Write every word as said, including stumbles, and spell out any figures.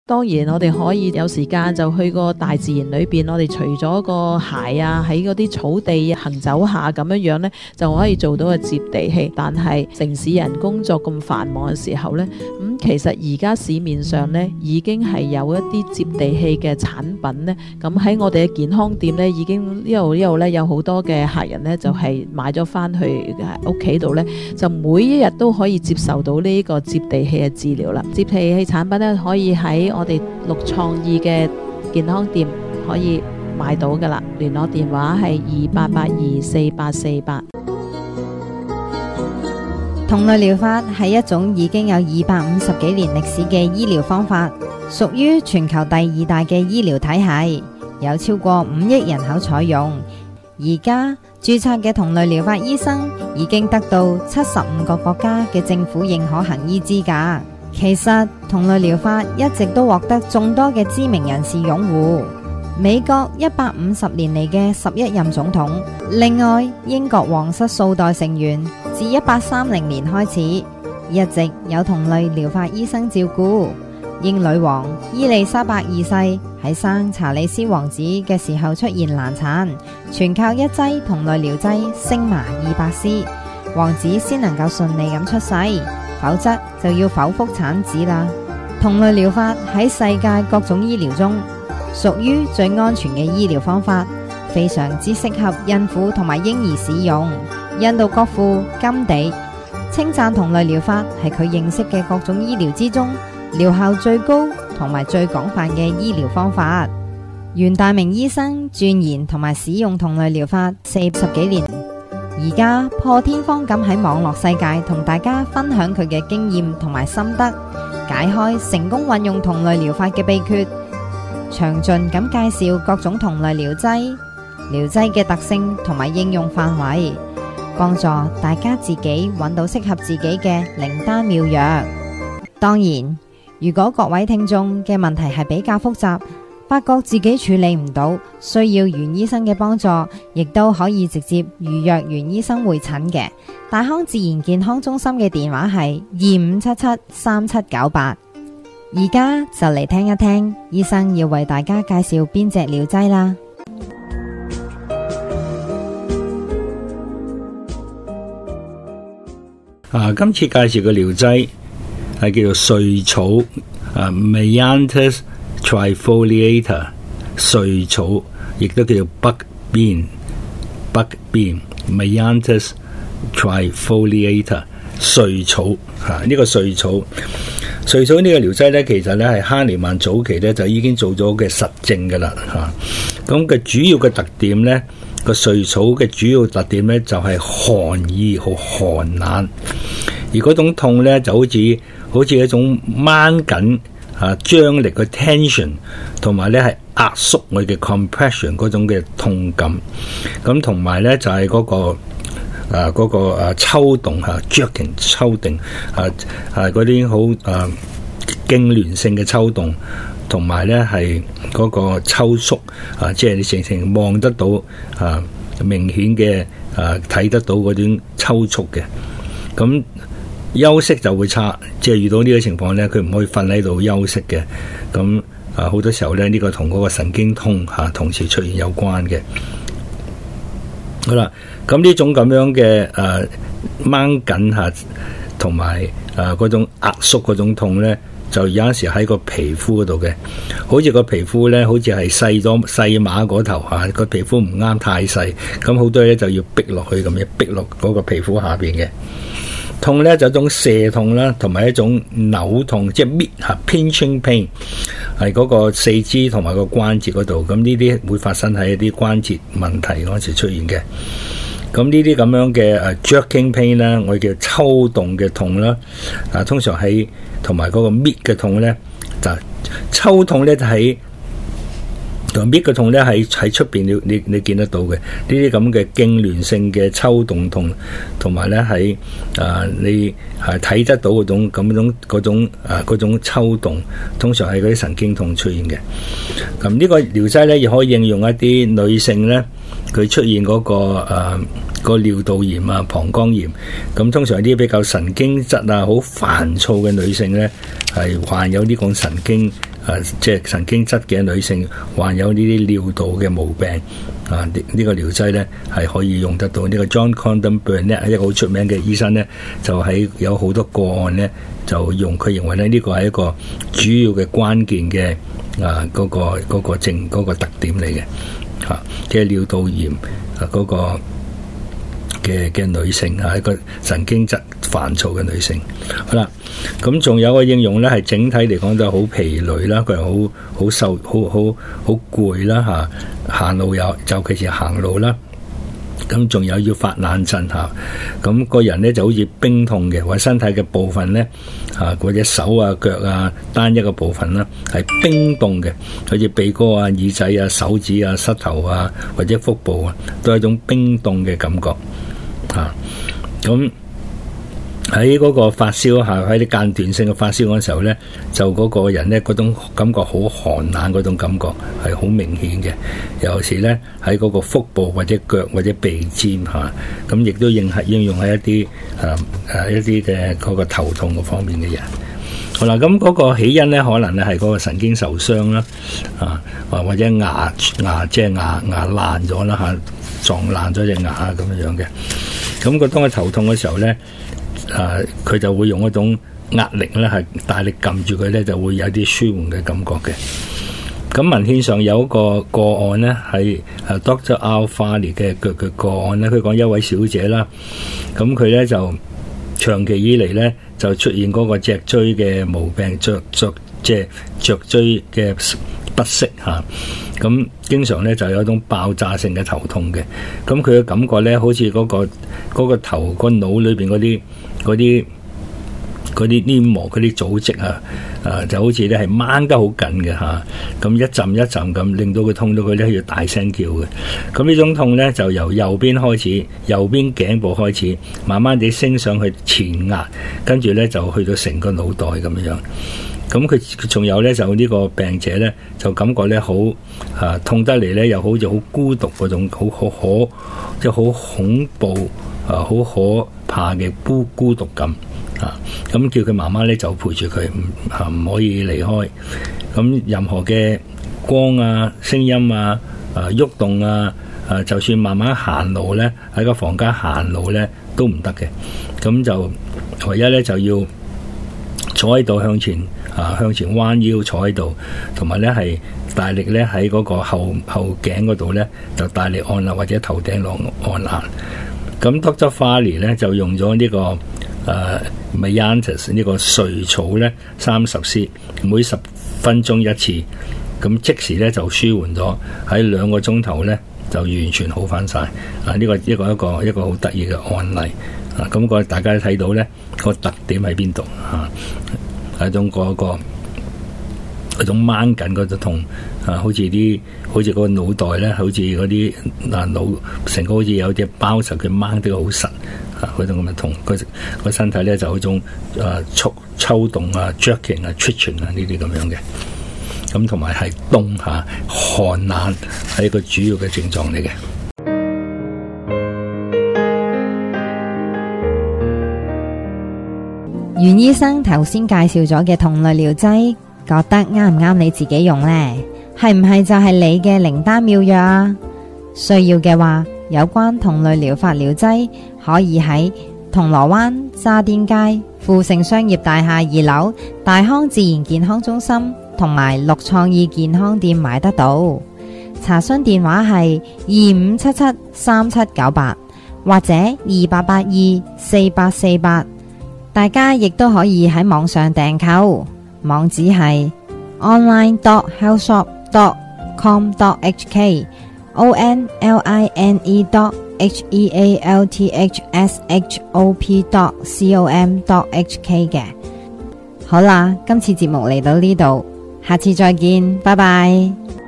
當然我哋可以有時間就去個大自然裏邊，我哋除咗個鞋啊，喺嗰啲草地行走下咁樣樣呢，就可以做到個接地氣。但係城市人工作咁繁忙嘅時候呢，咁、嗯、其實而家市面上呢已經係有一啲接地氣嘅產品呢。咁喺我哋嘅健康店呢，已經呢度呢度呢有好多嘅客人呢，就係、是、買咗翻去屋企度呢，就每一日都可以接受到呢個接地氣嘅治療啦。接地氣產品呢，可以喺我哋綠創意嘅健康店可以買到噶啦，聯絡電話係二八八二四八四八。 同類療法係一種已經有二百五十幾年歷史嘅醫療方法，屬於全球第二大嘅醫療體系，有超過五億人口採用。而家註冊嘅同類療法醫生已經得到七十五個國家嘅政府認可行醫資格。其實同類療法一直都獲得眾多嘅知名人士擁護。美國一百五十年嚟嘅十一任總統，另外英國皇室數代成員自一八三零年開始一直有同類療法醫生照顧。英女王伊麗莎白二世喺生查理斯王子嘅時候出現難產，全靠一劑同類療劑星麻二百絲，王子先能夠順利咁出世，否則就要剖腹產子啦。同類療法喺世界各種醫療中屬於最安全嘅醫療方法，非常之適合孕婦同埋嬰兒使用。印度國父甘地稱讚同類療法係佢認識嘅各種醫療之中療效最高同埋最廣泛嘅醫療方法。袁大明醫生鑽研同埋使用同類療法四十幾年，而家破天荒咁喺網絡世界同大家分享佢嘅經驗同埋心得，解開成功運用同類療法嘅秘訣，詳盡咁介紹各種同類療劑、療劑嘅特性同埋應用範圍，幫助大家自己揾到適合自己嘅靈丹妙藥。當然，如果各位聽眾嘅問題係比較複雜，發覺自己處理唔到，需要袁醫生嘅幫助，亦都可以直接預約袁醫生會診嘅。大康自然健康中心嘅電話係二五七七三七九八。而家就嚟聽一聽醫生要為大家介紹邊隻療劑啦。 啊，今次介紹嘅療劑係叫做瑞草啊 ，Myanthus trifoliata， 瑞草亦都叫做 buck bean，buck bean，Myanthus trifoliata， 瑞草吓，呢、這個瑞草。瑞草呢個療劑呢，其實呢係哈尼曼早期呢就已經做咗嘅實證噶啦吓。咁嘅主要嘅特點呢，個瑞草嘅主要特點呢就係寒意，好寒冷，而嗰種痛呢就好似好似一種掹緊啊張力嘅 tension， 同埋呢係壓縮我嘅 compression 嗰種嘅痛感。咁同埋呢就係嗰個。啊！嗰、那個啊抽動嚇 jerking 抽動啊啊嗰啲好啊痙攣性嘅抽動，同埋咧係嗰個抽縮啊，即係你成成望得到啊明顯嘅啊睇得到嗰種抽搐嘅。咁休息就會差，即係遇到呢個情況咧，佢唔可以瞓喺度休息嘅。咁啊好多時候咧，呢、這個同嗰個神經痛嚇、啊、同時出現有關嘅。好啦，咁呢種咁樣嘅誒掹緊吓，同埋誒嗰種壓縮嗰種痛咧，就有陣時喺個皮膚嗰度嘅，好似個皮膚咧，好似係細咗細碼嗰頭吓，個皮膚唔啱太細，咁好多嘢就要逼落去咁樣，逼落嗰個皮膚下邊嘅痛咧，就一種瀉痛啦，同埋一種扭痛，即係搣吓 pinching pain， 係嗰個四肢同埋個關節嗰度，咁呢啲會發生喺一啲關節問題嗰時出現嘅。咁呢啲咁樣嘅誒 jerking pain 啦，我哋叫抽動嘅痛啦，啊通常喺同埋嗰個搣嘅痛咧，就抽痛咧就喺同搣嘅痛咧喺喺出邊，你你你見得到嘅呢啲咁嘅痙攣性嘅抽動痛，同埋咧喺啊你係睇得到嗰種咁種嗰種啊嗰種抽動，通常係嗰啲神經痛出現嘅。咁呢個療劑咧，亦可以應用一啲女性咧，佢出現嗰、嗰個誒、呃嗰個尿道炎啊、膀胱炎，咁通常啲比較神經質啊、好煩躁嘅女性咧，係患有呢個神經啊，即係神經質嘅女性患有呢啲尿道嘅毛病啊，呢、這個療劑咧係可以用得到。呢、這個 John Condon Burnett 係一個好出名嘅醫生咧，就喺有好多個案咧就用，佢認為咧呢、這個係一個主要嘅關鍵嘅啊嗰、那個嗰、那個症嗰、那個特點嚟嘅嚇，即係尿道炎啊嗰、那個嘅嘅女性啊，一個神經質煩躁嘅女性。好啦，咁仲有個應用咧，係整體嚟講都係好疲累啦，佢係好好受好好好攰啦嚇，行路有，尤其是行路啦。咁仲有要發冷震嚇，咁個人咧就好似冰凍嘅，或者身體嘅部分咧嚇，或者手啊腳啊單一個部分啦係冰凍嘅，好似鼻哥啊、耳仔啊、手指啊、膝頭啊或者腹部啊，都係一種冰凍嘅感覺嚇。咁喺嗰個發燒下，喺啲間斷性嘅發燒嗰時候咧，就嗰個人咧嗰種感覺好寒冷，嗰種感覺係好明顯嘅。尤其是咧喺嗰個腹部或者腳或者鼻尖嚇，咁亦都應係應用喺一啲誒誒一啲嘅嗰個頭痛嗰方面嘅人。好啦，咁嗰個起因咧，可能咧係嗰個神經受傷啦，啊，或或者牙牙即係牙牙爛咗啦嚇，撞爛咗隻牙咁樣樣嘅。咁佢當佢頭痛嘅時候咧，誒佢就會用一種壓力咧，係大力撳住佢咧，就會有啲舒緩嘅感覺嘅。咁文獻上有一個個案咧，係誒 Doctor Al Farley 嘅嘅嘅個案咧，佢講一位小姐啦，咁佢咧就長期以嚟咧就出現嗰個脊椎嘅毛病，脊脊即係脊椎嘅不適嚇，咁經常咧就有一種爆炸性嘅頭痛嘅，咁佢嘅感覺咧好似嗰個嗰個頭個腦裏邊嗰啲嗰啲嗰啲黏膜嗰啲組織啊，啊就好似咧係掹得好緊嘅嚇，咁一陣一陣咁令到佢痛到佢咧要大聲叫嘅。咁呢種痛咧就由右邊開始，右邊頸部開始，慢慢地升上去前額，跟住咧就去到成個腦袋咁樣。咁佢仲有咧就呢個病者咧就感覺咧好啊痛得嚟咧又好似好孤獨嗰種好好可即係好恐怖啊好可怕嘅孤孤獨感啊！咁叫佢媽媽咧就陪住佢，唔啊唔可以離開。咁任何嘅光啊、聲音啊、啊喐動啊、啊就算慢慢行路咧，喺個房間行路咧都唔得嘅。咁就唯一咧就要坐喺度向前。啊！向前彎腰坐喺度，同埋咧係大力咧喺嗰個後後頸嗰度咧就大力按壓，或者頭頂落按壓。咁 Doctor Farley 咧就用咗呢、這個誒 Myantis 呢個瑞草咧三十 c 每十分鐘一次，咁即時咧就舒緩咗，喺兩個鐘頭咧就完全好翻晒。啊！呢、這個一個一個一個好得意嘅案例啊！咁、那個大家睇到咧、那個特點喺邊度啊？係一種嗰個嗰種掹緊嗰種痛啊，好似啲好似個腦袋咧，好似嗰啲嗱腦成個好似有隻包實，佢掹得好實啊，嗰種咁嘅痛，佢個身體咧就有一種啊抽抽動啊、jerking 啊、twitching 啊呢啲咁樣嘅，咁同埋係凍下寒冷係一個主要嘅症狀嚟嘅。 袁醫生頭先介紹咗嘅同類療劑，覺得啱唔啱你自己用呢？係唔係就係你嘅靈丹妙藥啊？需要嘅話，有關同類療法療劑可以喺銅鑼灣渣甸街富盛商業大廈二樓大康自然健康中心同埋綠創意健康店買得到。查詢電話係二五七七三七九八或者二八八二四八四八。大家亦都可以喺網上訂購，網址係 online dot health shop dot com dot h k o n l i n e dot h e a l t h s h o p dot com dot h k 嘅。好啦，今次節目嚟到呢度，下次再見，拜拜。